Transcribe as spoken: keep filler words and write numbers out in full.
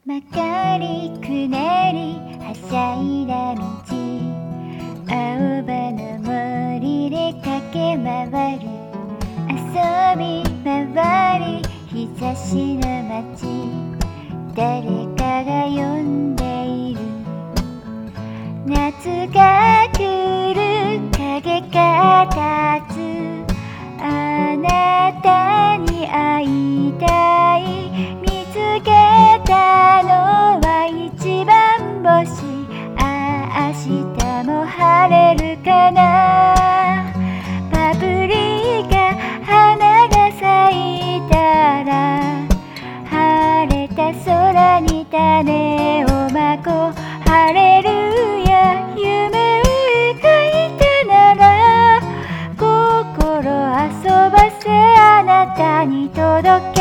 曲がりくねりはしゃいだ道、青葉の森で駆け回る、遊び回り日差しの街、誰かが呼んでいる。夏が来る、影が立つ、あなたに会いたい。見つけたのは一番星、ああ明日も晴れるかな。パプリカ花が咲いたら、晴れた空に種をまこう。ハレルヤ、夢を描いたなら、心遊ばせあなたに届け。